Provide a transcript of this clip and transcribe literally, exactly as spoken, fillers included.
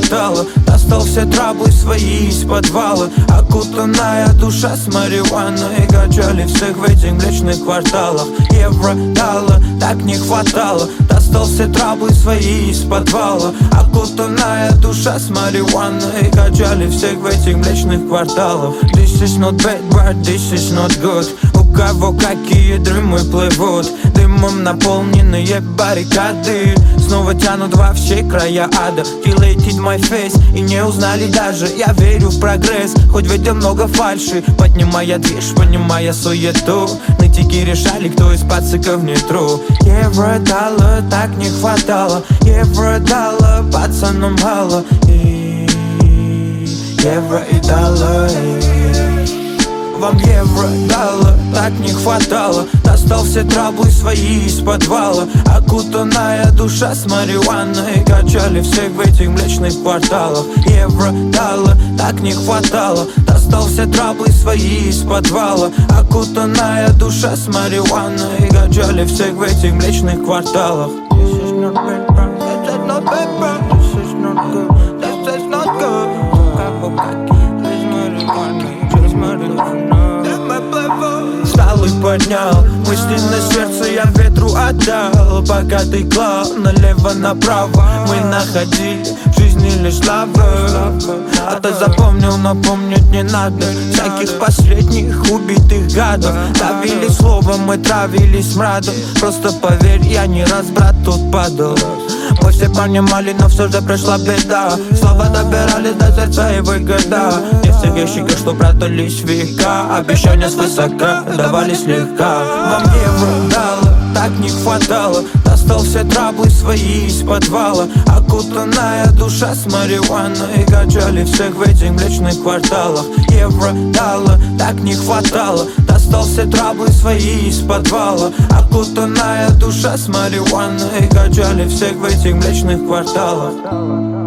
хватало. Достал все траблы свои из подвала. Окутанная душа с марихуаной. Качали всех в этих млечных кварталах. Евро, доллар, так не хватало. Достал все траблы свои из подвала. Окутанная душа с марихуаной. Качали всех в этих млечных кварталах. This is not bad, but this is not good. У кого какие дымы плывут, дымом наполненные баррикады. Снова тянут во все края ада. Dilated my face и не узнали даже. Я верю в прогресс, хоть в этом много фальши. Поднимая движ, понимая суету. Нытики решали, кто из пациков не true. Евро, доллар, так не хватало. Евро, доллар, пацанам мало. И евро и доллар. Вам евро, доллар, так не хватало. Достал все траблы свои из подвала. Окутанная душа с марихуаной. Качали всех в этих млечных кварталах. Евро, доллар, так не хватало. Достал все траблы свои из подвала. Окутанная душа с марихуаной. Качали всех в этих млечных кварталах. This is not bad, bro. This is not bad, bro. This is not good. This is not good. Встал и поднял мысли на сердце, я ветру отдал. Пока ты клал налево-направо, мы находили в жизни лишь лавы. А ты запомнил, но помнить не надо всяких последних убитых гадов. Давили словом, мы травились смрадом. Просто поверь, я не раз, брат, тут падал. Мы все понимали, но все же пришла беда. Слова добирались до сердца и выгода. Не все вещи, что прятались в века. Обещания свысока давали слегка. Вам евро, доллар, так не хватало. Достал все траблы свои из подвала. Окутанная душа с марихуаной. Качали всех в этих млечных кварталах. Евро, доллар, так не хватало. Достал все траблы свои из подвала. Окутанная душа с марихуаной. Качали всех в этих млечных кварталах.